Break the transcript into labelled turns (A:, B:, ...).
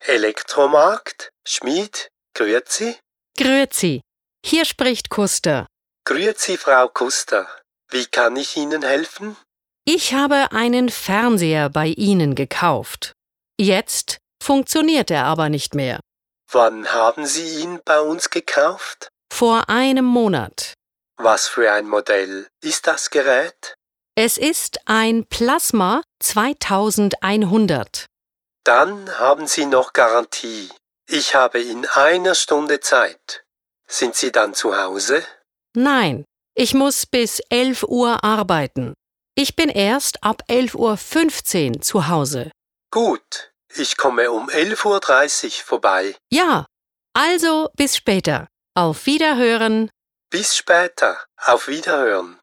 A: Elektromarkt? Schmied? Grüezi?
B: Grüezi, hier spricht Kuster.
A: Grüezi, Frau Kuster. Wie kann ich Ihnen helfen?
B: Ich habe einen Fernseher bei Ihnen gekauft. Jetzt funktioniert er aber nicht mehr.
A: Wann haben Sie ihn bei uns gekauft?
B: Vor einem Monat.
A: Was für ein Modell ist das Gerät?
B: Es ist ein Plasma 2100.
A: Dann haben Sie noch Garantie. Ich habe in einer Stunde Zeit. Sind Sie dann zu Hause?
B: Nein, ich muss bis 11 Uhr arbeiten. Ich bin erst ab 11:15 Uhr zu Hause.
A: Gut, ich komme um 11:30 Uhr vorbei.
B: Ja, also bis später. Auf Wiederhören.
A: Bis später. Auf Wiederhören.